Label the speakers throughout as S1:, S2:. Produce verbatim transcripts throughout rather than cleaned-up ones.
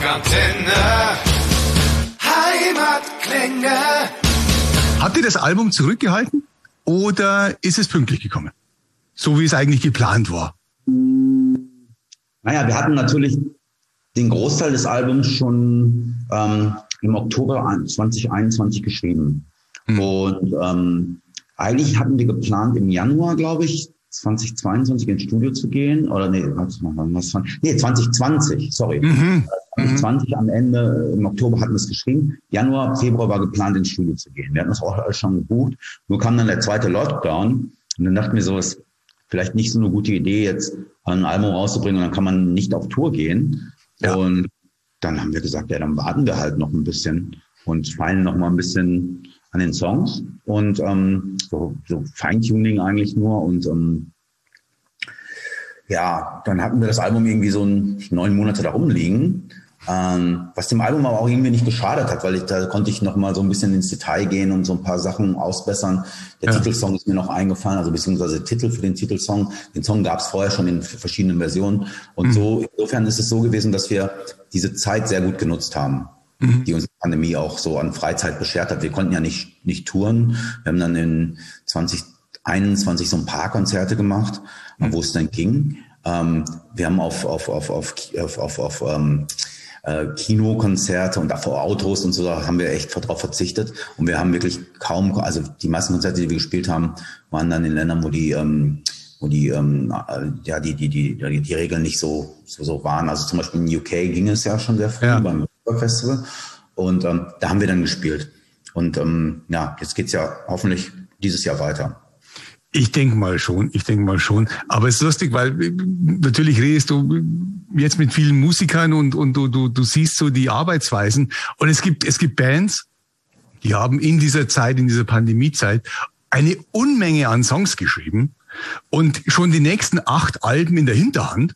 S1: Rockantenne Heimatklänge.
S2: Habt ihr das Album zurückgehalten oder ist es pünktlich gekommen? So wie es eigentlich geplant war?
S3: Naja, wir hatten natürlich den Großteil des Albums schon ähm, im Oktober zwanzig einundzwanzig geschrieben. Mhm. Und ähm, eigentlich hatten wir geplant, im Januar, glaube ich, zwanzig zweiundzwanzig ins Studio zu gehen. Oder nee, was, was, was, nee zwanzig zwanzig, sorry.
S2: Mhm.
S3: zwanzig zwanzig am Ende, im Oktober hatten wir es geschrieben. Januar, Februar war geplant, ins Studio zu gehen. Wir hatten das auch alles schon gebucht. Nur kam dann der zweite Lockdown. Und dann dachten wir so, es ist vielleicht nicht so eine gute Idee, jetzt ein Album rauszubringen und dann kann man nicht auf Tour gehen. Ja. Und dann haben wir gesagt, ja, dann warten wir halt noch ein bisschen und feilen noch mal ein bisschen an den Songs und ähm, so, so Feintuning eigentlich nur. Und ähm, ja, dann hatten wir das Album irgendwie so neun Monate da rumliegen. Ähm, was dem Album aber auch irgendwie nicht geschadet hat, weil ich, da konnte ich noch mal so ein bisschen ins Detail gehen und so ein paar Sachen ausbessern. Der ja. Titelsong ist mir noch eingefallen, also beziehungsweise Titel für den Titelsong. Den Song gab es vorher schon in verschiedenen Versionen. Und mhm. so insofern ist es so gewesen, dass wir diese Zeit sehr gut genutzt haben, mhm. die uns die Pandemie auch so an Freizeit beschert hat. Wir konnten ja nicht nicht touren. Wir haben dann in zwanzig einundzwanzig so ein paar Konzerte gemacht, mhm. wo es dann ging. Ähm, wir haben auf auf auf auf auf auf, auf ähm, Kinokonzerte und vor Autos und so, da haben wir echt drauf verzichtet. Und wir haben wirklich kaum, also die meisten Konzerte, die wir gespielt haben, waren dann in Ländern, wo die, ähm, wo die, ähm, ja, die, die, die, die, die Regeln nicht so, so, so waren. Also zum Beispiel in U K ging es ja schon sehr früh ja. beim Festival. Und ähm, da haben wir dann gespielt. Und ähm, ja, jetzt geht's ja hoffentlich dieses Jahr weiter.
S2: Ich denke mal schon, ich denke mal schon. Aber es ist lustig, weil natürlich redest du jetzt mit vielen Musikern und, und du, du, du siehst so die Arbeitsweisen. Und es gibt, es gibt Bands, die haben in dieser Zeit, in dieser Pandemiezeit eine Unmenge an Songs geschrieben und schon die nächsten acht Alben in der Hinterhand.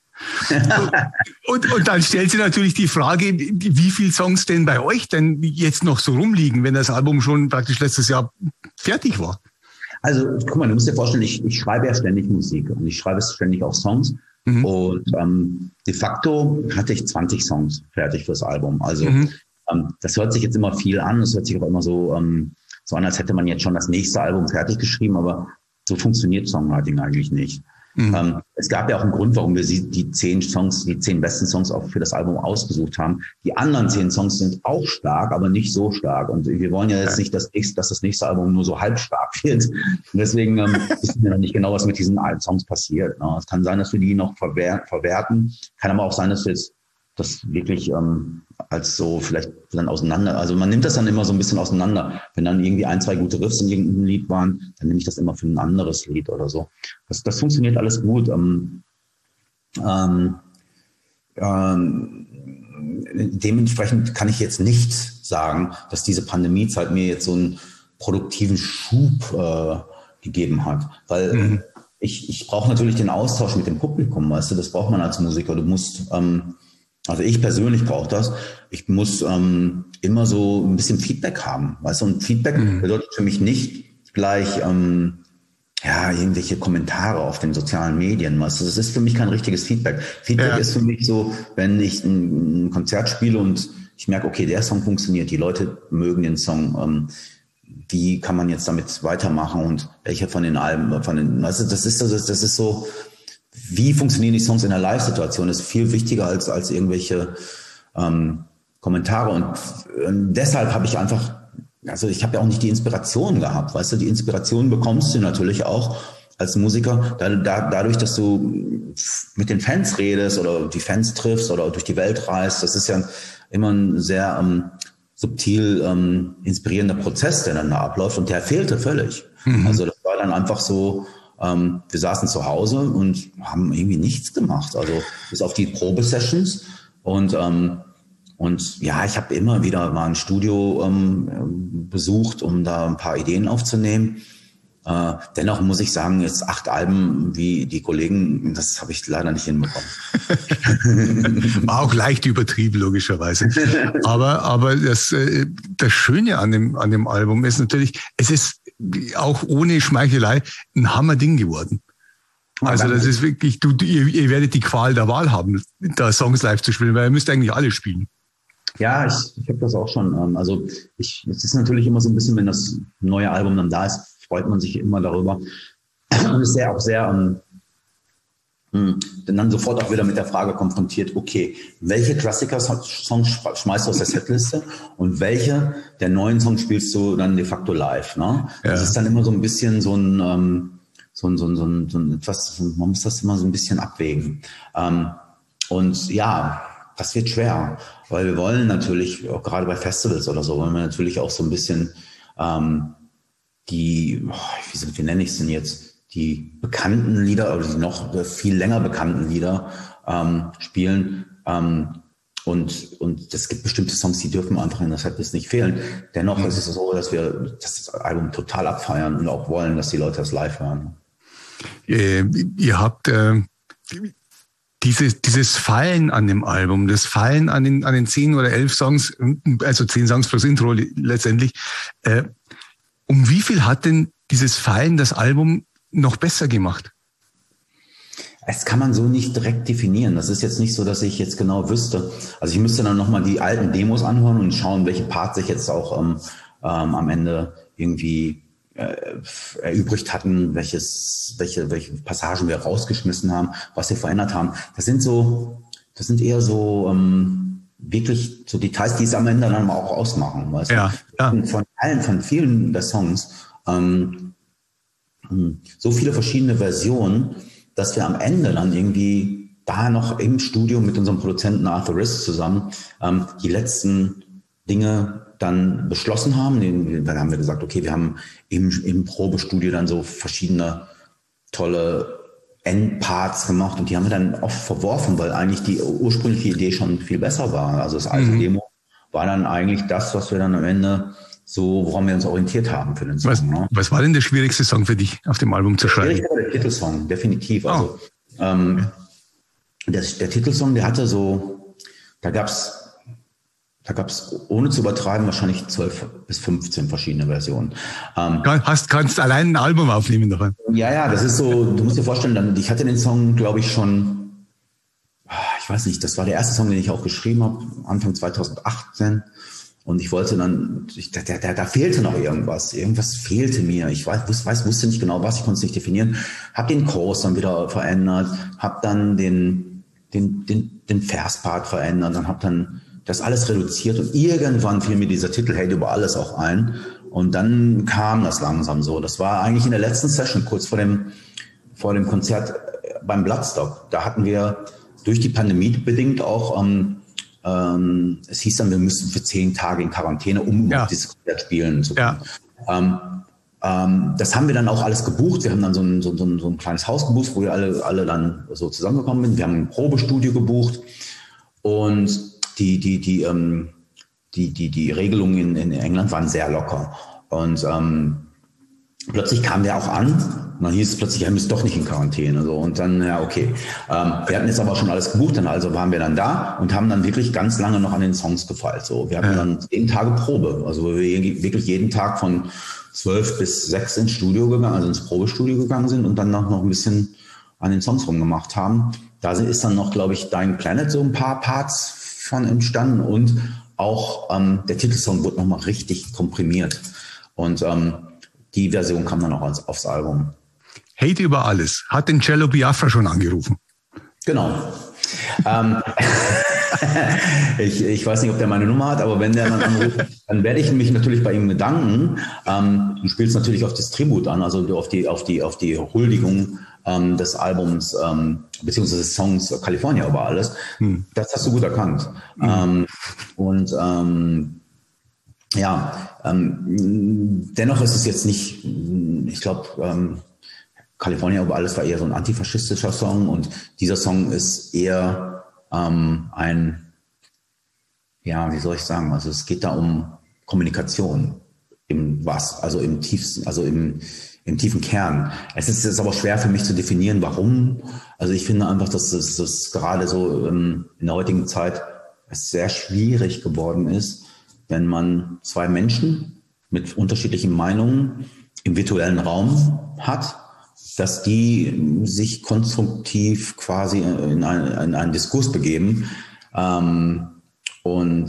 S2: und, und dann stellt sich natürlich die Frage, wie viele Songs denn bei euch denn jetzt noch so rumliegen, wenn das Album schon praktisch letztes Jahr fertig war?
S3: Also, guck mal, du musst dir vorstellen, ich, ich schreibe ja ständig Musik und ich schreibe ständig auch Songs. Mhm. Und ähm, de facto hatte ich zwanzig Songs fertig fürs Album. Also mhm. ähm, das hört sich jetzt immer viel an. Es hört sich aber immer so, ähm, so an, als hätte man jetzt schon das nächste Album fertig geschrieben. Aber so funktioniert Songwriting eigentlich nicht. Mhm. Ähm, es gab ja auch einen Grund, warum wir die zehn Songs, die zehn besten Songs auch für das Album ausgesucht haben. Die anderen zehn Songs sind auch stark, aber nicht so stark. Und wir wollen ja jetzt nicht, dass, dass das nächste Album nur so halb stark wird. Und deswegen ähm, wissen wir noch nicht genau, was mit diesen alten Songs passiert. Ne? Es kann sein, dass wir die noch verwer- verwerten. Kann aber auch sein, dass wir jetzt das wirklich ähm, als so vielleicht dann auseinander, also man nimmt das dann immer so ein bisschen auseinander. Wenn dann irgendwie ein, zwei gute Riffs in irgendeinem Lied waren, dann nehme ich das immer für ein anderes Lied oder so. Das, das funktioniert alles gut. Ähm, ähm, ähm, dementsprechend kann ich jetzt nicht sagen, dass diese Pandemiezeit mir jetzt so einen produktiven Schub äh, gegeben hat, weil mhm. ich, ich brauche natürlich den Austausch mit dem Publikum, weißt du, das braucht man als Musiker. Du musst ähm, Also ich persönlich brauche das. Ich muss ähm, immer so ein bisschen Feedback haben, weißt du? Und Feedback mhm. bedeutet für mich nicht gleich ähm, ja irgendwelche Kommentare auf den sozialen Medien, weißt du? Das ist für mich kein richtiges Feedback. Feedback ja. ist für mich so, wenn ich ein, ein Konzert spiele und ich merke, okay, der Song funktioniert, die Leute mögen den Song. Ähm, wie kann man jetzt damit weitermachen und welche von den Alben, von den, weißt du, das ist das ist das ist so. Wie funktionieren die Songs in der Live-Situation, ist viel wichtiger als als irgendwelche ähm, Kommentare. Und äh, deshalb habe ich einfach, also ich habe ja auch nicht die Inspiration gehabt, weißt du, die Inspiration bekommst du natürlich auch als Musiker, da, da, dadurch, dass du mit den Fans redest oder die Fans triffst oder durch die Welt reist. Das ist ja immer ein sehr ähm, subtil ähm, inspirierender Prozess, der dann da abläuft, und der fehlte völlig. Mhm. Also das war dann einfach so, Ähm, wir saßen zu Hause und haben irgendwie nichts gemacht, also bis auf die Probesessions und ähm, und ja, ich habe immer wieder mal ein Studio ähm, besucht, um da ein paar Ideen aufzunehmen. Äh, dennoch muss ich sagen, jetzt acht Alben wie die Kollegen, das habe ich leider nicht hinbekommen.
S2: War auch leicht übertrieben, logischerweise. Aber aber das äh, das Schöne an dem an dem Album ist natürlich, es ist auch ohne Schmeichelei ein Hammerding geworden. Also das ist wirklich, du, ihr, ihr werdet die Qual der Wahl haben, da Songs live zu spielen, weil ihr müsst eigentlich alle spielen.
S3: Ja, ich, ich habe das auch schon. Ähm, also ich, es ist natürlich immer so ein bisschen, wenn das neue Album dann da ist, freut man sich immer darüber. Und ist sehr auch sehr ähm, mh, dann sofort auch wieder mit der Frage konfrontiert, okay, welche Klassiker-Songs schmeißt du aus der Setliste und welche der neuen Songs spielst du dann de facto live? Ne? Ja. Das ist dann immer so ein bisschen so ein, ähm, so ein, so ein, so ein, so ein etwas, man muss das immer so ein bisschen abwägen. Ähm, und ja, das wird schwer, weil wir wollen natürlich, auch gerade bei Festivals oder so, wollen wir natürlich auch so ein bisschen ähm, die, oh, wie, wie nenne ich es denn jetzt, die bekannten Lieder oder die noch viel länger bekannten Lieder ähm, spielen. Ähm, und und es gibt bestimmte Songs, die dürfen einfach in der Setlist nicht fehlen. Dennoch mhm. ist es so, dass wir das Album total abfeiern und auch wollen, dass die Leute das live hören.
S2: Äh, ihr habt äh, dieses, dieses Fallen an dem Album, das Fallen an den, an den zehn oder elf Songs, also zehn Songs plus Intro letztendlich. Äh, um wie viel hat denn dieses Fallen das Album noch besser gemacht?
S3: Das kann man so nicht direkt definieren. Das ist jetzt nicht so, dass ich jetzt genau wüsste. Also ich müsste dann nochmal die alten Demos anhören und schauen, welche Parts sich jetzt auch ähm, ähm, am Ende irgendwie äh, erübrigt hatten, welches, welche, welche Passagen wir rausgeschmissen haben, was wir verändert haben. Das sind so, das sind eher so ähm, wirklich so Details, die es am Ende dann auch ausmachen. Weißt
S2: ja,
S3: du? Ja. Von allen, von vielen der Songs ähm, so viele verschiedene Versionen, dass wir am Ende dann irgendwie da noch im Studio mit unserem Produzenten Arthur Riss zusammen ähm, die letzten Dinge dann beschlossen haben. Dann haben wir gesagt, okay, wir haben im, im Probestudio dann so verschiedene tolle Endparts gemacht und die haben wir dann oft verworfen, weil eigentlich die ursprüngliche Idee schon viel besser war. Also das alte mhm. Demo war dann eigentlich das, was wir dann am Ende so, woran wir uns orientiert haben für den Song.
S2: Was,
S3: ne?
S2: was war denn der schwierigste Song für dich auf dem Album zu schreiben?
S3: Der, der Titelsong, definitiv. Oh. Also ähm, der, der Titelsong, der hatte so, da gab's Da gab es, ohne zu übertreiben, wahrscheinlich zwölf bis fünfzehn verschiedene Versionen.
S2: Ähm, Hast, kannst allein ein Album aufnehmen davon?
S3: Ja, ja, das ist so, du musst dir vorstellen, dann, ich hatte den Song, glaube ich, schon, ich weiß nicht, das war der erste Song, den ich auch geschrieben habe, Anfang zweitausendachtzehn. Und ich wollte dann, ich, da, da, da fehlte noch irgendwas. Irgendwas fehlte mir. Ich weiß, weiß, wusste nicht genau was, ich konnte es nicht definieren. Hab den Chorus dann wieder verändert, hab dann den, den, den, den Verspart verändert, dann hab dann das alles reduziert und irgendwann fiel mir dieser Titel Hate über alles auch ein und dann kam das langsam so. Das war eigentlich in der letzten Session, kurz vor dem, vor dem Konzert beim Bloodstock. Da hatten wir durch die Pandemie bedingt auch, ähm, ähm, es hieß dann, wir müssen für zehn Tage in Quarantäne, um ja. dieses Konzert spielen zu können. Ja. Ähm, ähm, das haben wir dann auch alles gebucht. Wir haben dann so ein, so, so, so ein kleines Haus gebucht, wo wir alle, alle dann so zusammengekommen sind. Wir haben ein Probestudio gebucht und Die, die, die, ähm, die, die, die Regelungen in, in England waren sehr locker. Und ähm, plötzlich kam der auch an. Und dann hieß es plötzlich, er müsste doch nicht in Quarantäne. So. Und dann, ja, okay. Ähm, wir hatten jetzt aber schon alles gebucht. Dann also waren wir dann da und haben dann wirklich ganz lange noch an den Songs gefeilt. So. Wir hatten ja. dann zehn Tage Probe. Also wir wirklich jeden Tag von zwölf bis sechs ins Studio gegangen, also ins Probestudio gegangen sind und dann noch, noch ein bisschen an den Songs rumgemacht haben. Da ist dann noch, glaube ich, Dying Planet so ein paar Parts von entstanden und auch ähm, der Titelsong wurde nochmal richtig komprimiert und ähm, die Version kam dann auch als, aufs Album.
S2: Hate über alles. Hat den Cello Biafra schon angerufen?
S3: Genau. ähm, ich, ich weiß nicht, ob der meine Nummer hat, aber wenn der dann anruft, dann werde ich mich natürlich bei ihm bedanken. Ähm, du spielst natürlich auf das Tribut an, also auf die, auf die, auf die Huldigung ähm, des Albums, ähm, beziehungsweise des Songs California über alles. Hm. Das hast du gut erkannt. Hm. Ähm, und ähm, ja, ähm, dennoch ist es jetzt nicht, ich glaube, ähm, California über alles war eher so ein antifaschistischer Song und dieser Song ist eher ähm, ein, ja, wie soll ich sagen, also es geht da um Kommunikation im was, also im tiefsten, also im, im tiefen Kern. Es ist jetzt aber schwer für mich zu definieren, warum. Also ich finde einfach, dass es das gerade so ähm, in der heutigen Zeit es sehr schwierig geworden ist, wenn man zwei Menschen mit unterschiedlichen Meinungen im virtuellen Raum hat, dass die sich konstruktiv quasi in, ein, in einen Diskurs begeben. Ähm, und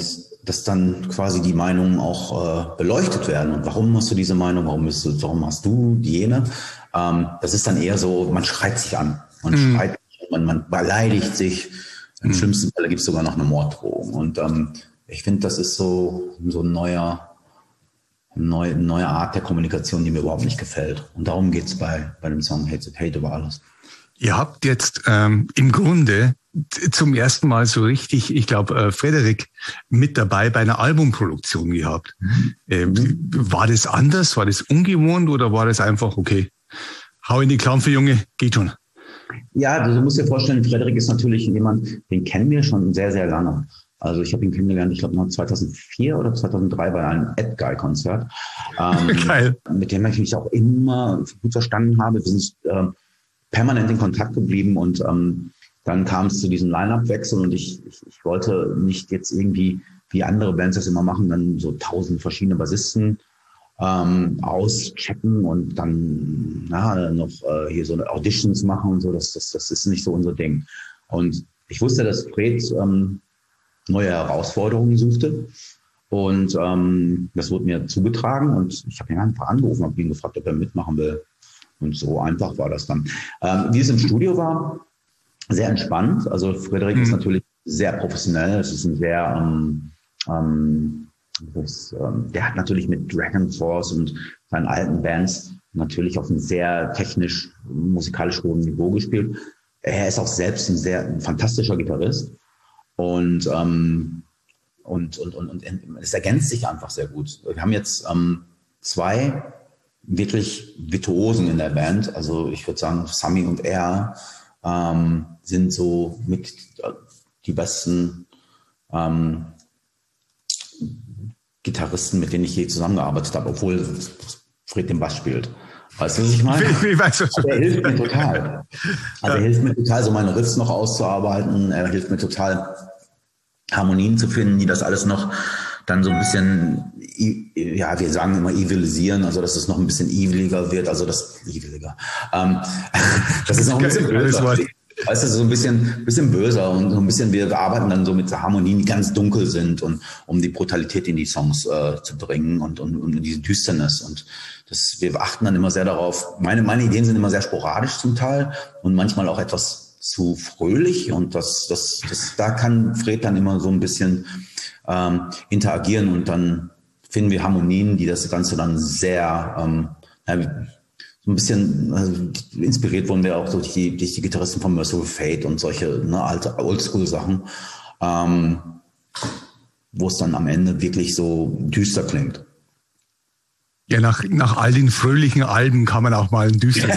S3: dass dann quasi die Meinungen auch äh, beleuchtet werden. Und warum hast du diese Meinung? Warum bist du, warum hast du jene? Ähm, das ist dann eher so, man schreit sich an. Man mhm. schreit, man, man beleidigt sich. Im mhm. schlimmsten Fall gibt es sogar noch eine Morddrohung. Und ähm, ich finde, das ist so, so ein neuer, neue, neue Art der Kommunikation, die mir überhaupt nicht gefällt. Und darum geht's bei, bei dem Song Hate It, Hate über alles.
S2: Ihr habt jetzt ähm, im Grunde zum ersten Mal so richtig, ich glaube, äh, Frederik mit dabei bei einer Albumproduktion gehabt. Mhm. Ähm, war das anders? War das ungewohnt oder war das einfach, okay, hau in die Klampfe, Junge, geht schon?
S3: Ja, also du musst dir vorstellen, Frederik ist natürlich jemand, den kennen wir schon sehr, sehr lange. Also ich habe ihn kennengelernt, ich glaube zweitausendvier oder zweitausenddrei bei einem Ed-Guy-Konzert. Ähm, Geil. Mit dem ich mich auch immer gut verstanden habe. Wir sind äh, permanent in Kontakt geblieben und ähm, dann kam es zu diesem Line-Up-Wechsel und ich, ich, ich wollte nicht jetzt irgendwie, wie andere Bands das immer machen, dann so tausend verschiedene Bassisten ähm, auschecken und dann na, noch äh, hier so eine Auditions machen und so. Das, das, das ist nicht so unser Ding. Und ich wusste, dass Fred ähm, neue Herausforderungen suchte. Und ähm, das wurde mir zugetragen und ich habe ihn einfach angerufen, habe ihn gefragt, ob er mitmachen will. Und so einfach war das dann. Ähm, wie es im Studio war, sehr entspannt. Also Frederik mhm. ist natürlich sehr professionell. Es ist ein sehr, ähm, ähm, das, ähm, der hat natürlich mit Dragon Force und seinen alten Bands natürlich auf einem sehr technisch, musikalisch hohen Niveau gespielt. Er ist auch selbst ein sehr ein fantastischer Gitarrist. Und, ähm, und, und, und, und es ergänzt sich einfach sehr gut. Wir haben jetzt ähm, zwei wirklich Virtuosen in der Band. Also ich würde sagen, Sami und er ähm, sind so mit die besten ähm, Gitarristen, mit denen ich je zusammengearbeitet habe, obwohl Fred den Bass spielt. Weißt du, was ich meine? Ich weiß, was du er hilft mir total. Also er hilft mir total, so meine Riffs noch auszuarbeiten. Er hilft mir total, Harmonien zu finden, die das alles noch dann so ein bisschen, ja, wir sagen immer evilisieren, also dass es noch ein bisschen eviliger wird, also das, eviliger, ähm, das ist noch ein bisschen böser. Weißt du, so ein bisschen, bisschen böser und so ein bisschen, wir arbeiten dann so mit Harmonien, die ganz dunkel sind und um die Brutalität in die Songs äh, zu bringen und, und, und diese Düsternis und das, wir achten dann immer sehr darauf, meine, meine Ideen sind immer sehr sporadisch zum Teil und manchmal auch etwas zu fröhlich und das, das, das, da kann Fred dann immer so ein bisschen ähm, interagieren und dann finden wir Harmonien, die das Ganze dann sehr, ähm, ja, so ein bisschen also inspiriert wurden wir auch durch die, durch die Gitarristen von Merciful Fate und solche ne, alte Oldschool-Sachen, ähm, wo es dann am Ende wirklich so düster klingt.
S2: Ja, nach, nach all den fröhlichen Alben kann man auch mal ein düsteres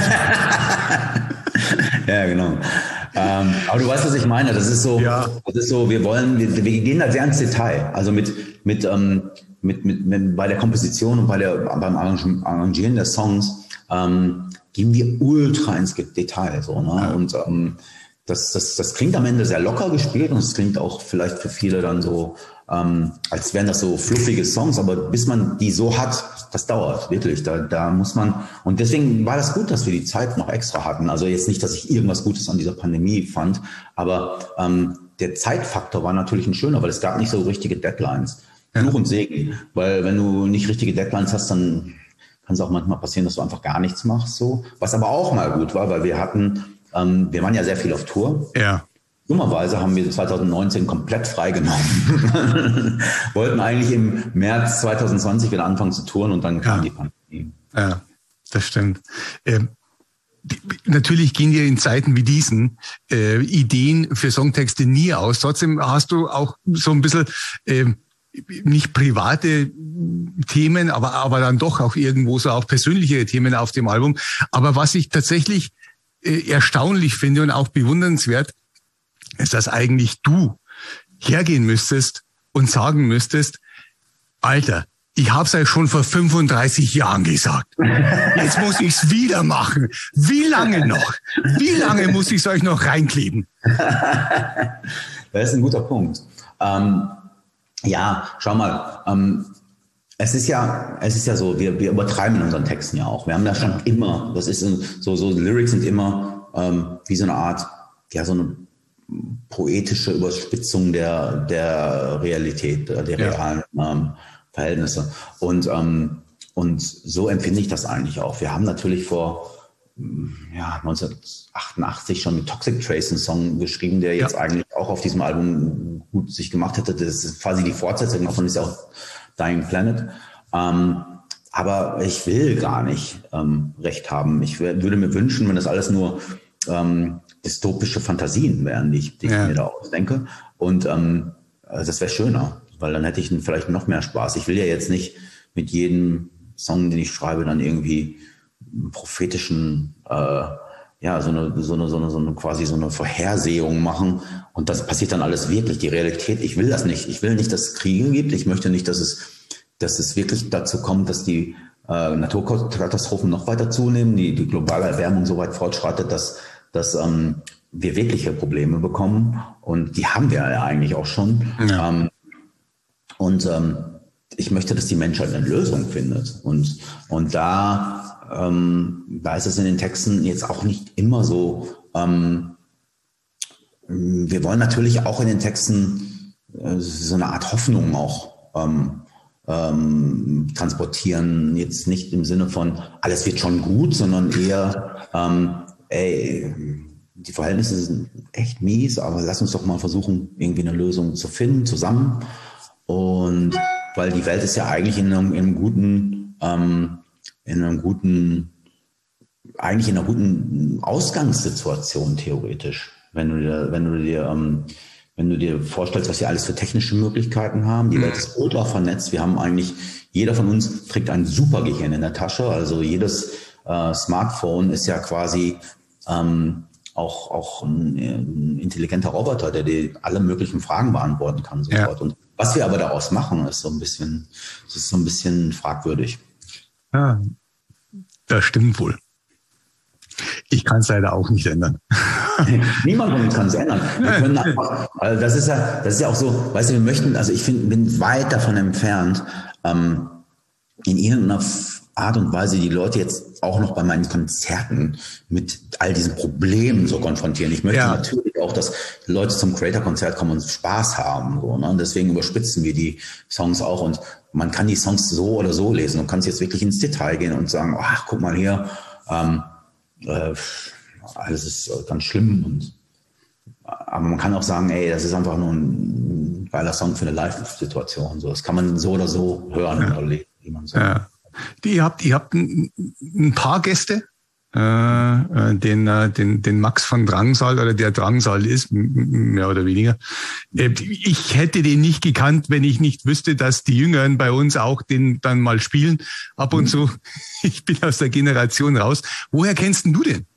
S3: Ja, genau. Ähm, aber du weißt, was ich meine. Das ist so, ja. das ist so, wir wollen, wir, wir gehen da sehr ins Detail. Also mit, mit, ähm, mit, mit, mit, bei der Komposition und bei der, beim Arrangieren der Songs, ähm, gehen wir ultra ins Detail, so, ne? Ja. Und, ähm, das, das, das klingt am Ende sehr locker gespielt und es klingt auch vielleicht für viele dann so, ähm, als wären das so fluffige Songs, aber bis man die so hat, das dauert wirklich. Da, da muss man, und deswegen war das gut, dass wir die Zeit noch extra hatten. Also jetzt nicht, dass ich irgendwas Gutes an dieser Pandemie fand, aber ähm, der Zeitfaktor war natürlich ein schöner, weil es gab nicht so richtige Deadlines. Ja. Fluch und Segen, weil wenn du nicht richtige Deadlines hast, dann kann es auch manchmal passieren, dass du einfach gar nichts machst, so. Was aber auch mal gut war, weil wir hatten, ähm, wir waren ja sehr viel auf Tour.
S2: Ja.
S3: Dummerweise haben wir zwanzig neunzehn komplett freigenommen. Wollten eigentlich im März zwanzig zwanzig wieder anfangen zu touren und dann kam ja. die Pandemie.
S2: Ja, das stimmt. Ähm, die, natürlich gehen dir in Zeiten wie diesen äh, Ideen für Songtexte nie aus. Trotzdem hast du auch so ein bisschen ähm, nicht private Themen, aber, aber dann doch auch irgendwo so auch persönliche Themen auf dem Album. Aber was ich tatsächlich äh, erstaunlich finde und auch bewundernswert, ist, dass eigentlich du hergehen müsstest und sagen müsstest, Alter, ich hab's euch schon vor fünfunddreißig Jahren gesagt. Jetzt muss ich's wieder machen. Wie lange noch? Wie lange muss ich's euch noch reinkleben?
S3: Das ist ein guter Punkt. Ähm, ja, schau mal, ähm, es ist ja, es ist ja so, wir, wir übertreiben in unseren Texten ja auch. Wir haben da schon immer, das ist so, so Lyrics sind immer ähm, wie so eine Art, ja, so eine poetische Überspitzung der, der Realität, der ja. realen ähm, Verhältnisse. Und, ähm, und so empfinde ich das eigentlich auch. Wir haben natürlich vor ja, neunzehnhundertachtundachtzig schon mit Toxic Trace einen Song geschrieben, der jetzt ja. eigentlich auch auf diesem Album gut sich gemacht hätte. Das ist quasi die Fortsetzung davon, ist ja auch Dying Planet. Ähm, aber ich will gar nicht ähm, recht haben. Ich würde mir wünschen, wenn das alles nur ähm, dystopische Fantasien wären, die ich, die ja. ich mir da ausdenke. Und ähm, das wäre schöner, weil dann hätte ich vielleicht noch mehr Spaß. Ich will ja jetzt nicht mit jedem Song, den ich schreibe, dann irgendwie einen prophetischen, äh, ja, so eine, so eine, so eine, so eine, quasi so eine Vorhersehung machen. Und das passiert dann alles wirklich. Die Realität, ich will das nicht. Ich will nicht, dass es Kriege gibt. Ich möchte nicht, dass es, dass es wirklich dazu kommt, dass die äh, Naturkatastrophen noch weiter zunehmen, die, die globale Erwärmung so weit fortschreitet, dass, dass ähm, wir wirkliche Probleme bekommen. Und die haben wir ja eigentlich auch schon. Ja. Ähm, und ähm, ich möchte, dass die Menschheit eine Lösung findet. Und, und da, ähm, da ist es in den Texten jetzt auch nicht immer so. Ähm, wir wollen natürlich auch in den Texten äh, so eine Art Hoffnung auch ähm, ähm, transportieren. Jetzt nicht im Sinne von, alles wird schon gut, sondern eher, ähm, ey, die Verhältnisse sind echt mies, aber lass uns doch mal versuchen, irgendwie eine Lösung zu finden, zusammen. Und weil die Welt ist ja eigentlich in einem, in einem guten, ähm, in einem guten, eigentlich in einer guten Ausgangssituation theoretisch. Wenn du dir, wenn du dir, ähm, wenn du dir vorstellst, was wir alles für technische Möglichkeiten haben. Die Welt ist ultra vernetzt. Wir haben eigentlich, jeder von uns trägt ein Supergehirn in der Tasche. Also jedes äh, Smartphone ist ja quasi ähm, auch, auch ein, ein intelligenter Roboter, der dir alle möglichen Fragen beantworten kann sofort. Ja. Und was wir aber daraus machen, ist so ein bisschen, das ist so ein bisschen fragwürdig.
S2: Ja, das stimmt wohl. Ich kann es leider auch nicht ändern.
S3: Niemand von uns kann es ändern. Wir können einfach, also das ist ja, das ist ja auch so, weißt du, wir möchten, also ich find, bin weit davon entfernt, ähm, in irgendeiner Art und Weise die Leute jetzt auch noch bei meinen Konzerten mit all diesen Problemen so konfrontieren. Ich möchte ja. natürlich auch, dass Leute zum Creator-Konzert kommen und Spaß haben. So, ne? Und deswegen überspitzen wir die Songs auch. Und man kann die Songs so oder so lesen. Du kannst jetzt wirklich ins Detail gehen und sagen, ach, guck mal hier, ähm, äh, alles ist ganz schlimm. Und, aber man kann auch sagen, ey, das ist einfach nur ein geiler Song für eine Live-Situation. So, das kann man so oder so hören ja. oder lesen, wie man sagt. Ja. Ihr habt, ihr habt ein, ein paar Gäste, äh, den, den, den Max von Drangsal oder der Drangsal ist, mehr oder weniger. Ich hätte den nicht gekannt, wenn ich nicht wüsste, dass die Jüngeren bei uns auch den dann mal spielen. Ab und zu. Ich bin aus der Generation raus. Woher kennst denn du den?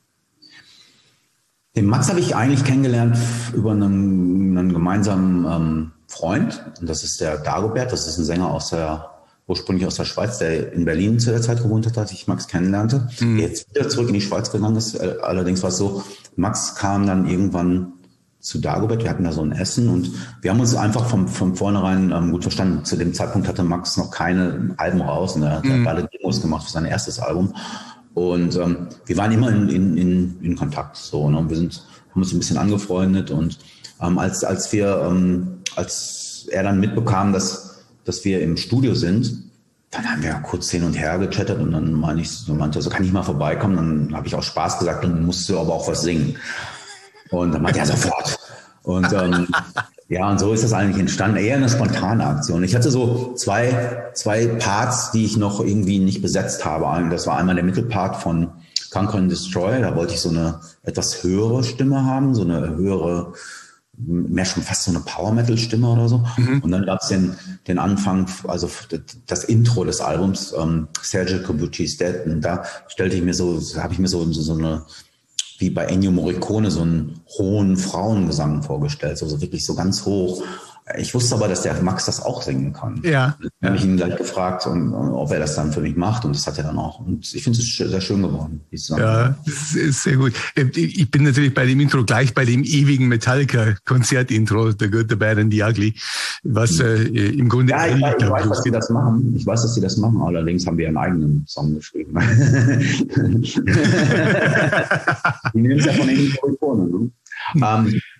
S3: Den Max habe ich eigentlich kennengelernt über einen, einen gemeinsamen ähm, Freund. Und das ist der Dagobert. Das ist ein Sänger aus der ursprünglich aus der Schweiz, der in Berlin zu der Zeit gewohnt hat, als ich Max kennenlernte, mhm. der jetzt wieder zurück in die Schweiz gegangen ist. Allerdings war es so, Max kam dann irgendwann zu Dagobert, wir hatten da so ein Essen und wir haben uns einfach von, von vornherein ähm, gut verstanden. Zu dem Zeitpunkt hatte Max noch keine Alben raus und er hat mhm. alle Demos gemacht für sein erstes Album. Und ähm, wir waren immer in, in, in, in Kontakt. So, ne? Wir sind, haben uns ein bisschen angefreundet und ähm, als, als wir, ähm, als er dann mitbekam, dass dass wir im Studio sind, dann haben wir kurz hin und her gechattet und dann meine ich, so meinte, so kann ich mal vorbeikommen. Dann habe ich auch Spaß gesagt und musste aber auch was singen. Und dann meinte er sofort. Und ähm, ja, und so ist das eigentlich entstanden. Eher eine spontane Aktion. Ich hatte so zwei, zwei Parts, die ich noch irgendwie nicht besetzt habe. Das war einmal der Mittelpart von Conquer and Destroy. Da wollte ich so eine etwas höhere Stimme haben, so eine höhere, mehr schon fast so eine Power-Metal-Stimme oder so. Mhm. Und dann gab es den, den Anfang, also das Intro des Albums, ähm, Sergio Corbucci's Dead. Und da stellte ich mir so, habe ich mir so, so eine, wie bei Ennio Morricone, so einen hohen Frauengesang vorgestellt, also wirklich so ganz hoch. Ich wusste aber, dass der Max das auch singen kann. Ja. Dann habe ich ihn gleich gefragt, ob er das dann für mich macht. Und das hat er dann auch. Und ich finde es sehr schön geworden. Ja, das ist sehr gut. Ich bin natürlich bei dem Intro gleich bei dem ewigen Metallica-Konzertintro, The Good, The Bad and The Ugly, was äh, im Grunde... Ja, ich, weiß, ich weiß, dass sie das machen. Ich weiß, dass sie das machen. Allerdings haben wir einen eigenen Song geschrieben. Die nehmen es ja von Ennio Morricone, ne? Um,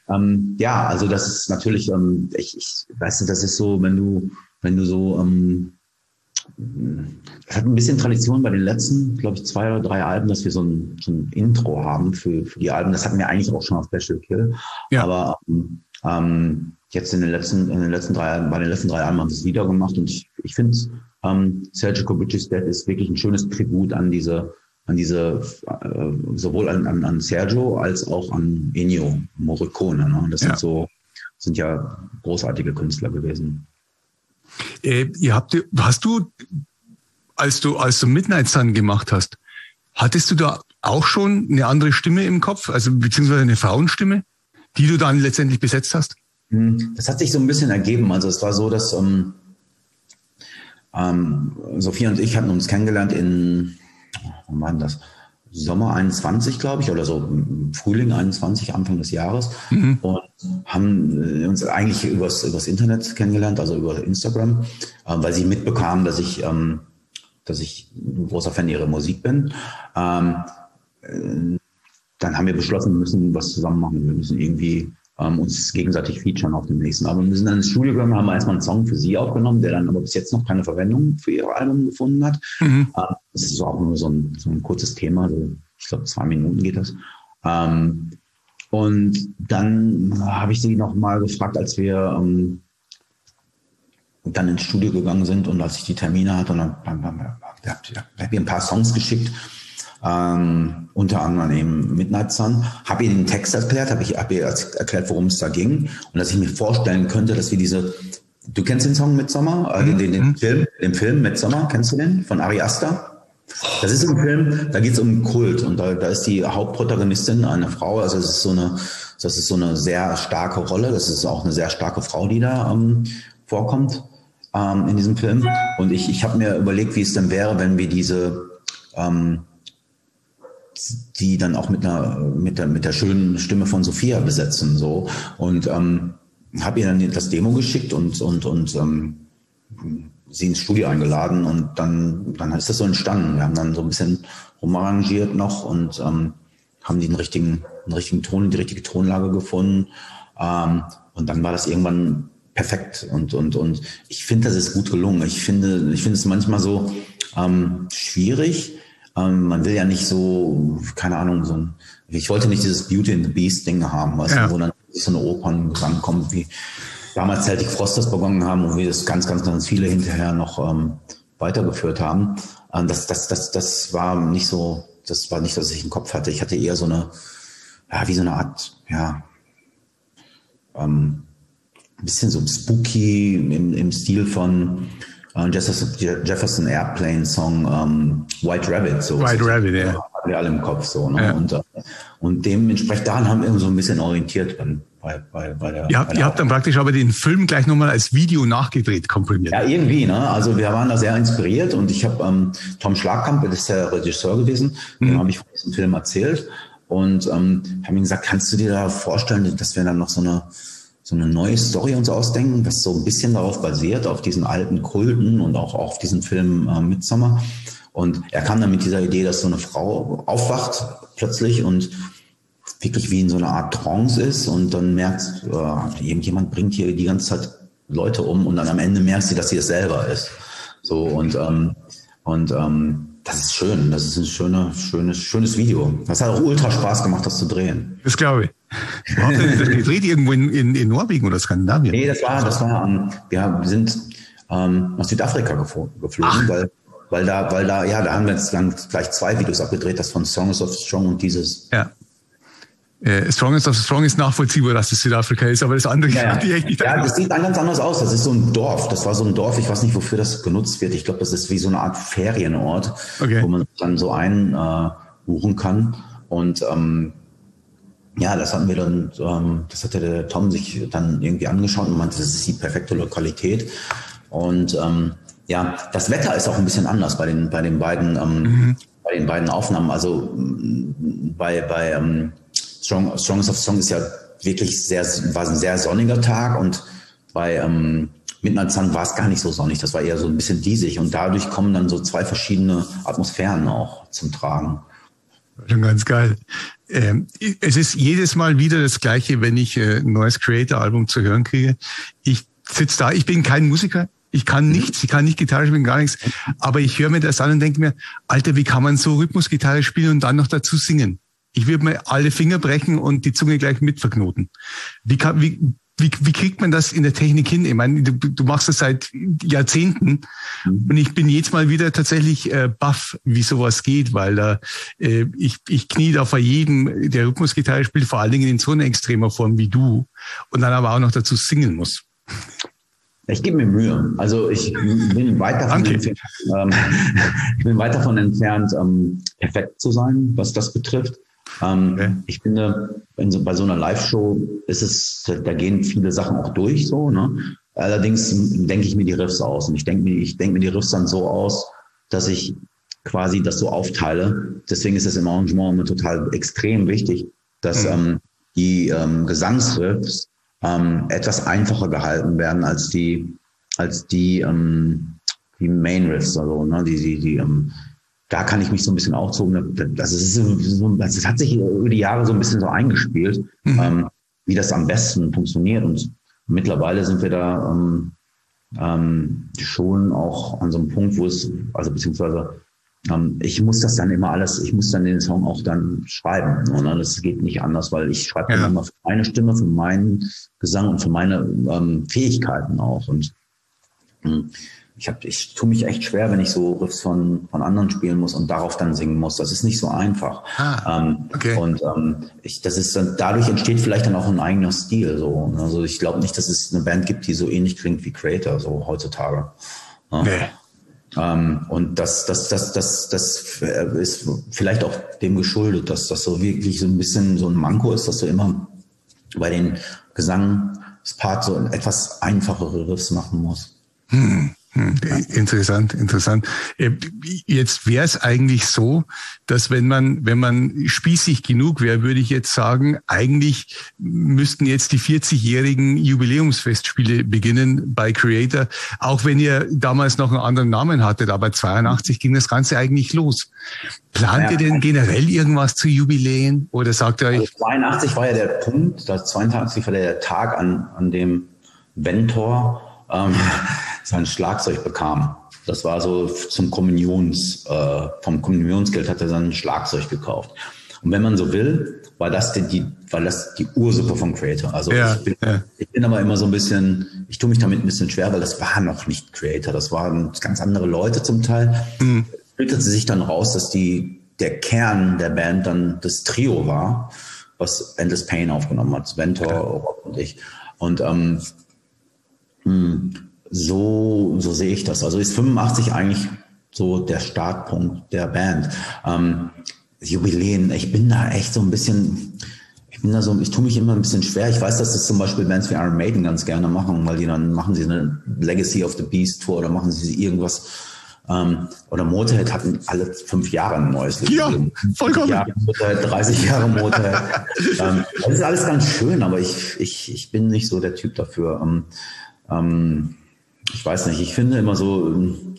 S3: Ähm, ja, also das ist natürlich, ähm, ich, ich weißt du, das ist so, wenn du, wenn du so, ähm, es hat ein bisschen Tradition bei den letzten, glaube ich, zwei oder drei Alben, dass wir so ein, so ein Intro haben für, für die Alben. Das hatten wir eigentlich auch schon auf Special Kill. Ja. Aber ähm, jetzt in den letzten, in den letzten drei Alben, bei den letzten drei Alben haben wir es wieder gemacht. Und ich, ich finde, ähm, Serge Kubic's Dead ist wirklich ein schönes Tribut an diese, an diese, äh, sowohl an, an, an Sergio als auch an Ennio Morricone. Ne? Das ja. sind so, sind ja großartige Künstler gewesen.
S2: Äh, ihr habt, hast du, als du, als du Midnight Sun gemacht hast, hattest du da auch schon eine andere Stimme im Kopf, also beziehungsweise eine Frauenstimme, die du dann letztendlich besetzt hast?
S3: Das hat sich so ein bisschen ergeben. Also es war so, dass ähm, ähm, Sophia und ich hatten uns kennengelernt in, wann war denn das? Sommer einundzwanzig, glaube ich, oder so Frühling einundzwanzig, Anfang des Jahres. Mhm. Und haben uns eigentlich übers, übers Internet kennengelernt, also über Instagram, äh, weil sie mitbekamen, dass ich, ähm, dass ich ein großer Fan ihrer Musik bin. Ähm, äh, dann haben wir beschlossen, wir müssen was zusammen machen. Wir müssen irgendwie ähm, uns gegenseitig featuren auf dem nächsten Album. Wir sind dann ins Studio gegangen, haben erstmal einen Song für sie aufgenommen, der dann aber bis jetzt noch keine Verwendung für ihr Album gefunden hat. Mhm. Äh, das ist auch nur so ein, so ein kurzes Thema, so, ich glaube zwei Minuten geht das. Ähm, und dann habe ich sie noch mal gefragt, als wir ähm, dann ins Studio gegangen sind und als ich die Termine hatte, und dann habe ich ihr ein paar Songs geschickt, ähm, unter anderem eben Midnight Sun, habe ihr den Text erklärt, habe ich hab ihr erklärt, worum es da ging und dass ich mir vorstellen könnte, dass wir diese, du kennst den Song Midsommar, äh, den, den, den Film, den Film Midsommar, kennst du den von Ari Aster? Das ist ein Film, da geht es um Kult und da, da ist die Hauptprotagonistin eine Frau, also es ist so eine, das ist so eine sehr starke Rolle, das ist auch eine sehr starke Frau, die da ähm, vorkommt ähm, in diesem Film. Und ich, ich habe mir überlegt, wie es denn wäre, wenn wir diese ähm, die dann auch mit einer mit der mit der schönen Stimme von Sophia besetzen so und ähm, habe ihr dann das Demo geschickt und und und ähm, sie ins Studio eingeladen und dann dann ist das so entstanden. Wir haben dann so ein bisschen rumarrangiert noch und ähm, haben den richtigen den richtigen Ton, die richtige Tonlage gefunden ähm, und dann war das irgendwann perfekt und und und ich finde, das ist gut gelungen. Ich finde ich finde es manchmal so ähm, schwierig. Man will ja nicht so, keine Ahnung, so ein, ich wollte nicht dieses Beauty and the Beast Ding haben, weißt ja. du, wo dann so eine Operngesang kommt, wie damals Celtic Frost das begonnen haben und wie das ganz, ganz, ganz viele hinterher noch ähm, weitergeführt haben. Ähm, das, das, das, das war nicht so, das war nicht, was ich im Kopf hatte. Ich hatte eher so eine, ja, wie so eine Art, ja, ähm, ein bisschen so spooky im, im Stil von Jefferson, Jefferson Airplane Song um, White Rabbit. So.
S2: White Rabbit, ja.
S3: Haben wir alle im Kopf so. Ne?
S2: Ja.
S3: Und, und dementsprechend daran haben wir uns so ein bisschen orientiert dann bei, bei, bei der.
S2: Ihr habt,
S3: bei der
S2: ihr habt dann praktisch aber den Film gleich nochmal als Video nachgedreht, komprimiert.
S3: Ja, irgendwie, ne? Also wir waren da sehr inspiriert und ich habe ähm, Tom Schlagkamp, das ist der Regisseur gewesen, mhm. dem habe ich von diesem Film erzählt und ähm, habe ihm gesagt, kannst du dir da vorstellen, dass wir dann noch so eine so eine neue Story uns ausdenken, was so ein bisschen darauf basiert, auf diesen alten Kulten und auch auf diesen Film äh, Midsommar. Und er kam dann mit dieser Idee, dass so eine Frau aufwacht plötzlich und wirklich wie in so einer Art Trance ist und dann merkt, äh, irgendjemand bringt hier die ganze Zeit Leute um und dann am Ende merkt sie, dass sie es selber ist. So und ähm, und ähm, das ist schön, das ist ein schöner, schönes, schönes Video. Das hat auch ultra Spaß gemacht, das zu drehen.
S2: Das glaube ich. Wo habt ihr das gedreht? Irgendwo in, in, in Norwegen oder Skandinavien?
S3: Nee, das war, das war, um, wir sind ähm, nach Südafrika geflogen, Ach. weil, weil da, weil da, ja, da haben wir jetzt dann gleich zwei Videos abgedreht, das von Songs of Strong und dieses.
S2: Ja. Äh, Strongest of Strong ist nachvollziehbar, dass es Südafrika ist, aber das andere
S3: ja,
S2: ja.
S3: ich echt nicht. Ja, das sieht ganz anders aus. Das ist so ein Dorf. Das war so ein Dorf. Ich weiß nicht, wofür das genutzt wird. Ich glaube, das ist wie so eine Art Ferienort, okay. wo man dann so einbuchen äh, kann. Und ähm, ja, das hatten wir dann, ähm, das hatte der Tom sich dann irgendwie angeschaut und meinte, das ist die perfekte Lokalität. Und ähm, ja, das Wetter ist auch ein bisschen anders bei den bei den beiden ähm, mhm. bei den beiden Aufnahmen. Also bei bei ähm, Strong, Strongest of Strong ist ja wirklich sehr, war ein sehr sonniger Tag und bei ähm, Midnight Sun war es gar nicht so sonnig. Das war eher so ein bisschen diesig und dadurch kommen dann so zwei verschiedene Atmosphären auch zum Tragen.
S2: Schon ganz geil. Ähm, es ist jedes Mal wieder das Gleiche, wenn ich äh, ein neues Creator-Album zu hören kriege. Ich sitze da, ich bin kein Musiker, ich kann nichts, ich kann nicht Gitarre spielen, gar nichts, aber ich höre mir das an und denke mir, Alter, wie kann man so Rhythmusgitarre spielen und dann noch dazu singen? Ich würde mir alle Finger brechen und die Zunge gleich mit verknoten. Wie kann, wie, Wie, wie kriegt man das in der Technik hin? Ich meine, du, du machst das seit Jahrzehnten und ich bin jetzt mal wieder tatsächlich äh, baff, wie sowas geht, weil da äh, ich, ich knie da vor jedem, der Rhythmusgitarre spielt, vor allen Dingen in so einer extremer Form wie du und dann aber auch noch dazu singen muss.
S3: Ich gebe mir Mühe. Also ich bin weit davon entfernt, ähm, ich bin weit davon entfernt, ähm, perfekt zu sein, was das betrifft. Ähm, okay. Ich finde, wenn so, bei so einer Live-Show ist es, da gehen viele Sachen auch durch, so, ne? Allerdings denke ich mir die Riffs aus und ich denke mir, ich denke mir die Riffs dann so aus, dass ich quasi das so aufteile. Deswegen ist es im Arrangement immer total extrem wichtig, dass mhm. ähm, die ähm, Gesangsriffs ähm, etwas einfacher gehalten werden als die, als die, ähm, die Main Riffs, also, ne? Die, die, die, ähm, Da kann ich mich so ein bisschen aufzogen. Das, ist so, das hat sich über die Jahre so ein bisschen so eingespielt, mhm. ähm, wie das am besten funktioniert. Und mittlerweile sind wir da ähm, ähm, schon auch an so einem Punkt, wo es, also beziehungsweise ähm, ich muss das dann immer alles, ich muss dann den Song auch dann schreiben. Und das geht nicht anders, weil ich schreibe ja. immer für meine Stimme, für meinen Gesang und für meine ähm, Fähigkeiten auch. Und ähm, Ich, hab, ich tue mich echt schwer, wenn ich so Riffs von, von anderen spielen muss und darauf dann singen muss. Das ist nicht so einfach. Ah, ähm, okay. Und ähm, ich, das ist dann, dadurch entsteht vielleicht dann auch ein eigener Stil. So. Also ich glaube nicht, dass es eine Band gibt, die so ähnlich klingt wie Creator so heutzutage. Ja. Nee. Ähm, und das, das, das, das, das ist vielleicht auch dem geschuldet, dass das so wirklich so ein bisschen so ein Manko ist, dass du immer bei den Gesangsparts so etwas einfachere Riffs machen musst.
S2: Hm. Interessant, interessant. Jetzt wäre es eigentlich so, dass wenn man, wenn man spießig genug wäre, würde ich jetzt sagen, eigentlich müssten jetzt die vierzigjährigen Jubiläumsfestspiele beginnen bei Creator, auch wenn ihr damals noch einen anderen Namen hattet, aber zweiundachtzig ging das Ganze eigentlich los. Plant ja, ihr denn generell irgendwas zu Jubiläen oder sagt ihr euch?
S3: Also zweiundachtzig war ja der Punkt, das zweiundachtzig war der Tag, an, an dem Ventor ähm, sein Schlagzeug bekam. Das war so zum Kommunions, äh, vom Kommunionsgeld hat er sein Schlagzeug gekauft. Und wenn man so will, war das die, die war das die Ursuppe vom Creator. Also ja, ich, bin, ja. ich bin aber immer so ein bisschen, ich tue mich damit ein bisschen schwer, weil das war noch nicht Creator. Das waren ganz andere Leute zum Teil. Mhm. Es bildete sich dann raus, dass die, der Kern der Band dann das Trio war, was Endless Pain aufgenommen hat. Ventor, ja. Rob und ich. Und ähm, mh, So, so sehe ich das. Also ist fünfundachtzig eigentlich so der Startpunkt der Band. Ähm, Jubiläen, ich bin da echt so ein bisschen, ich bin da so, ich tue mich immer ein bisschen schwer. Ich weiß, dass das zum Beispiel Bands wie Iron Maiden ganz gerne machen, weil die dann machen sie eine Legacy of the Beast Tour oder machen sie irgendwas. Ähm, oder Motorhead hatten alle fünf Jahre ein neues Lied.
S2: Ja, vollkommen.
S3: Jahre Motorhead, dreißig Jahre Motorhead. ähm, das ist alles ganz schön, aber ich, ich, ich bin nicht so der Typ dafür. Ähm, ähm, Ich weiß nicht, ich finde immer so,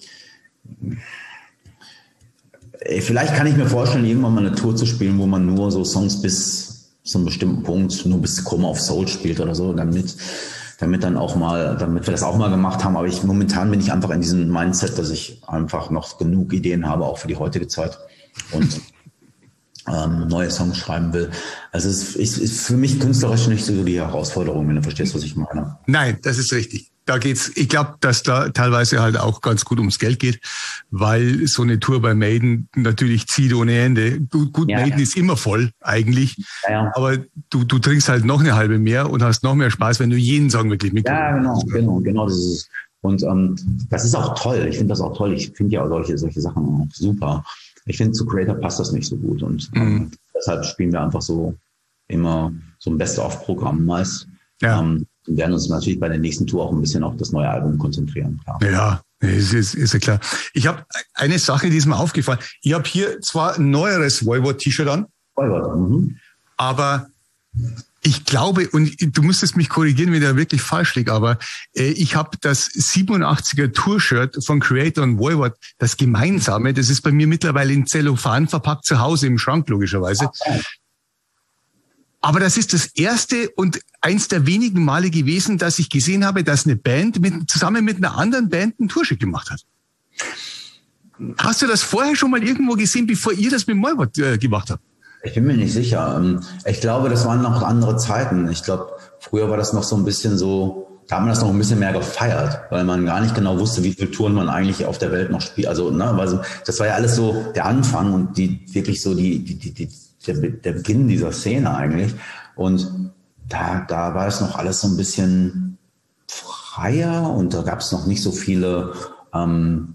S3: äh, vielleicht kann ich mir vorstellen, irgendwann mal eine Tour zu spielen, wo man nur so Songs bis zu einem bestimmten Punkt, nur bis Coma of Soul spielt oder so, damit, damit dann auch mal, damit wir das auch mal gemacht haben. Aber ich, momentan bin ich einfach in diesem Mindset, dass ich einfach noch genug Ideen habe, auch für die heutige Zeit und ähm, neue Songs schreiben will. Also es ist, ist für mich künstlerisch nicht so die Herausforderung, wenn du verstehst, was ich meine.
S2: Nein, das ist richtig. Da geht's, ich glaube, dass da teilweise halt auch ganz gut ums Geld geht, weil so eine Tour bei Maiden natürlich zieht ohne Ende. Gut, gut ja, Maiden ja. ist immer voll eigentlich, ja, ja. aber du, du trinkst halt noch eine halbe mehr und hast noch mehr Spaß, wenn du jeden Song wirklich mitkommst.
S3: Ja, genau, genau, genau. Das ist, und ähm, das ist auch toll. Ich finde das auch toll. Ich finde ja auch solche, solche Sachen auch super. Ich finde, zu Creator passt das nicht so gut und ähm, mhm. deshalb spielen wir einfach so immer so ein Best-of-Programm meist. Ja. Ähm, und werden uns natürlich bei der nächsten Tour auch ein bisschen auf das neue Album konzentrieren. Klar.
S2: Ja, ist, ist, ist ja klar. Ich habe eine Sache, die ist mir aufgefallen. Ich habe hier zwar ein neueres Voivod-T-Shirt an, Voivod, mhm. aber Ich glaube, und du müsstest mich korrigieren, wenn der wirklich falsch liegt, aber äh, ich habe das siebenundachtziger Tour-Shirt von Creator und Voivod, das gemeinsame, das ist bei mir mittlerweile in Zellophan verpackt zu Hause im Schrank, logischerweise. Aber das ist das erste und eins der wenigen Male gewesen, dass ich gesehen habe, dass eine Band mit, zusammen mit einer anderen Band ein Tour-Shirt gemacht hat. Hast du das vorher schon mal irgendwo gesehen, bevor ihr das mit Voivod äh, gemacht habt?
S3: Ich bin mir nicht sicher. Ich glaube, das waren noch andere Zeiten. Ich glaube, früher war das noch so ein bisschen so, da hat man das noch ein bisschen mehr gefeiert, weil man gar nicht genau wusste, wie viele Touren man eigentlich auf der Welt noch spielt. Also, ne, also das war ja alles so der Anfang und die wirklich so die, die, die, die der, der Beginn dieser Szene eigentlich. Und da, da war es noch alles so ein bisschen freier und da gab es noch nicht so viele, ähm,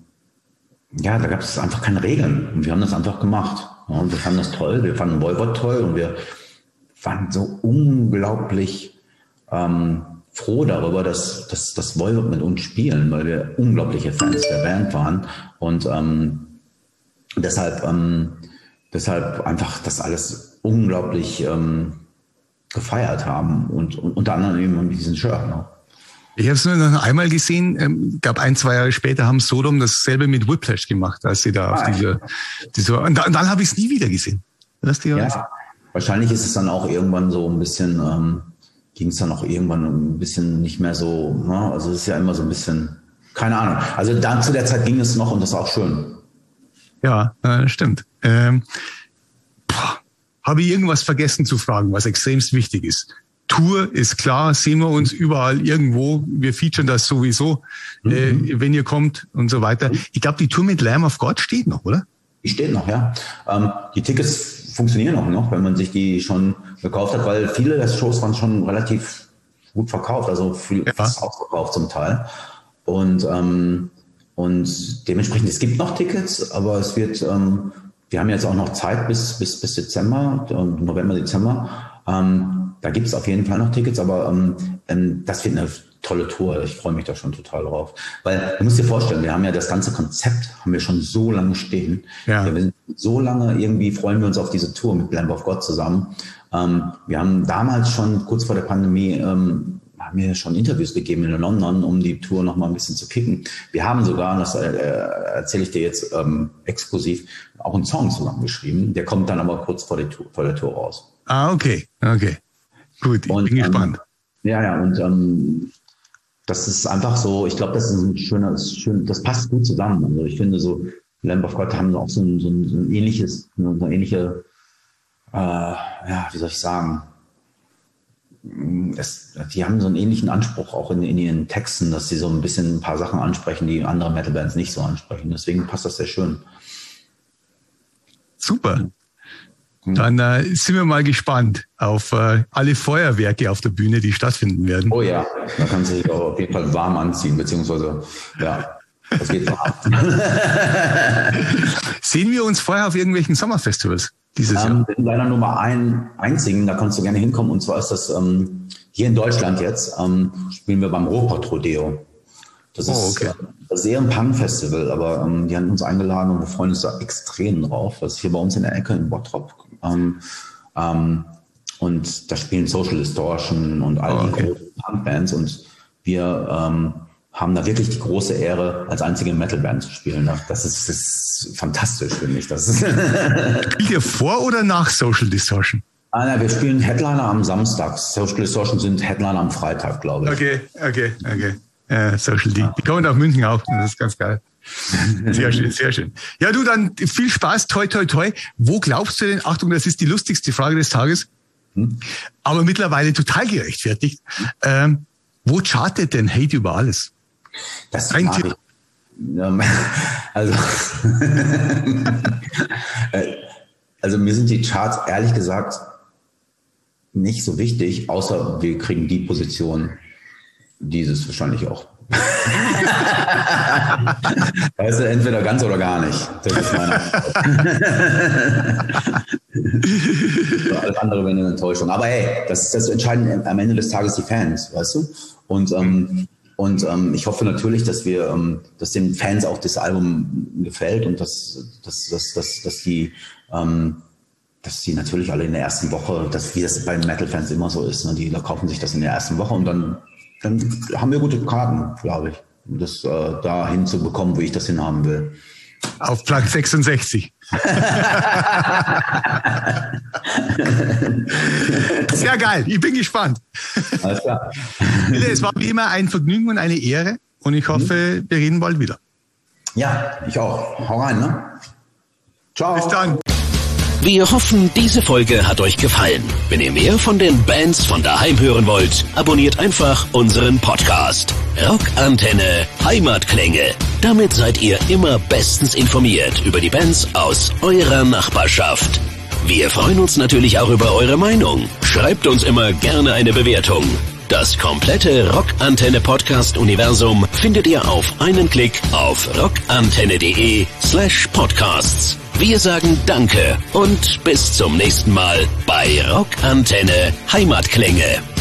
S3: ja, da gab es einfach keine Regeln und wir haben das einfach gemacht. Ja, und wir fanden das toll, wir fanden Voivod toll und wir waren so unglaublich ähm, froh darüber, dass, dass, dass Voivod mit uns spielen, weil wir unglaubliche Fans der Band waren und ähm, deshalb, ähm, deshalb einfach das alles unglaublich ähm, gefeiert haben und, und unter anderem eben mit diesem Shirt. Ne?
S2: Ich habe es nur noch einmal gesehen, ähm, gab ein, zwei Jahre später haben Sodom dasselbe mit Whiplash gemacht, als sie da ah, auf dieser, dieser und, da, und dann habe ich es nie wieder gesehen. Lass dir
S3: ja, wahrscheinlich ist es dann auch irgendwann so ein bisschen, ähm, ging es dann auch irgendwann ein bisschen nicht mehr so, ne? Also es ist ja immer so ein bisschen, keine Ahnung. Also dann zu der Zeit ging es noch und das war auch schön.
S2: Ja, äh, stimmt. Ähm, boah, habe ich irgendwas vergessen zu fragen, was extremst wichtig ist? Tour ist klar, sehen wir uns überall irgendwo. Wir featuren das sowieso, mhm. äh, wenn ihr kommt und so weiter. Ich glaube, die Tour mit Lamb of God steht noch, oder?
S3: Die steht noch, ja. Ähm, die Tickets funktionieren auch noch, wenn man sich die schon gekauft hat, weil viele der Shows waren schon relativ gut verkauft, also viel, ja. fast ausverkauft zum Teil. Und, ähm, und dementsprechend, es gibt noch Tickets, aber es wird, ähm, wir haben jetzt auch noch Zeit bis, bis, bis Dezember, November, Dezember. Ähm, Da gibt es auf jeden Fall noch Tickets, aber ähm, das wird eine tolle Tour. Ich freue mich da schon total drauf. Weil du musst dir vorstellen, wir haben ja das ganze Konzept, haben wir schon so lange stehen. Ja. Wir sind so lange irgendwie freuen wir uns auf diese Tour mit Lamb of God zusammen. Ähm, wir haben damals schon, kurz vor der Pandemie, ähm, haben wir schon Interviews gegeben in London, um die Tour noch mal ein bisschen zu kicken. Wir haben sogar, das äh, erzähle ich dir jetzt ähm, exklusiv, auch einen Song zusammengeschrieben. Der kommt dann aber kurz vor der Tour, vor der Tour raus.
S2: Ah, okay, okay. Gut, ich und, bin gespannt.
S3: Ähm, ja, ja, und ähm, das ist einfach so, ich glaube, das ist ein schöner, schön, das passt gut zusammen. Also ich finde so, Lamb of God haben auch so ein, so ein, so ein ähnliches, so eine ähnliche, äh, ja, wie soll ich sagen, es, die haben so einen ähnlichen Anspruch auch in, in ihren Texten, dass sie so ein bisschen ein paar Sachen ansprechen, die andere Metal-Bands nicht so ansprechen. Deswegen passt das sehr schön.
S2: Super. Dann äh, sind wir mal gespannt auf äh, alle Feuerwerke auf der Bühne, die stattfinden werden.
S3: Oh ja, da kann sich auf jeden Fall warm anziehen, beziehungsweise, ja, das geht warm.
S2: Sehen wir uns vorher auf irgendwelchen Sommerfestivals dieses ähm, Jahr?
S3: Leider nur mal einen einzigen, da kannst du gerne hinkommen, und zwar ist das ähm, hier in Deutschland jetzt, ähm, spielen wir beim Ruhrpott Rodeo. Das, oh, ist, okay. das ist eher ein Punk-Festival, aber ähm, die haben uns eingeladen und wir freuen uns da extrem drauf. Das ist hier bei uns in der Ecke in Bottrop. Ähm, ähm, und da spielen Social Distortion und all oh, die okay. großen Punk-Bands und wir ähm, haben da wirklich die große Ehre, als einzige Metal-Band zu spielen. Das ist, das ist fantastisch, finde ich. Das ist
S2: Spielt ihr vor oder nach Social Distortion?
S3: Ah, na, wir spielen Headliner am Samstag. Social Distortion sind Headliner am Freitag, glaube ich.
S2: Okay, okay, okay. Äh, Social D. Die kommen auf München auf. Das ist ganz geil. Sehr schön, sehr schön. Ja, du, dann viel Spaß. Toi, toi, toi. Wo glaubst du denn, Achtung, das ist die lustigste Frage des Tages, hm? aber mittlerweile total gerechtfertigt. Ähm, wo chartet denn Hate über alles?
S3: Das Ein Tipp. Also, also mir sind die Charts ehrlich gesagt nicht so wichtig, außer wir kriegen die Position, dieses wahrscheinlich auch. Weißt du, entweder ganz oder gar nicht. Das ist meine Alles andere wäre eine Enttäuschung. Aber hey, das, das entscheiden am Ende des Tages die Fans, weißt du? Und, ähm, und ähm, ich hoffe natürlich, dass wir, ähm, dass den Fans auch das Album gefällt und dass, dass, dass, dass, dass die ähm, dass die natürlich alle in der ersten Woche, dass wie das bei Metal-Fans immer so ist, ne? Die da kaufen sich das in der ersten Woche und dann, dann haben wir gute Karten, glaube ich, um das äh, da hinzubekommen, wo ich das hinhaben will.
S2: Auf Platz sechsundsechzig. Sehr geil, ich bin gespannt.
S3: Alles klar.
S2: Es war wie immer ein Vergnügen und eine Ehre und ich hoffe, wir reden bald wieder.
S3: Ja, ich auch. Hau rein, ne? Ciao.
S2: Bis dann.
S1: Wir hoffen, diese Folge hat euch gefallen. Wenn ihr mehr von den Bands von daheim hören wollt, abonniert einfach unseren Podcast. Rockantenne Heimatklänge. Damit seid ihr immer bestens informiert über die Bands aus eurer Nachbarschaft. Wir freuen uns natürlich auch über eure Meinung. Schreibt uns immer gerne eine Bewertung. Das komplette Rockantenne-Podcast-Universum findet ihr auf einen Klick auf rockantenne.de slash podcasts. Wir sagen Danke und bis zum nächsten Mal bei Rockantenne Heimatklänge.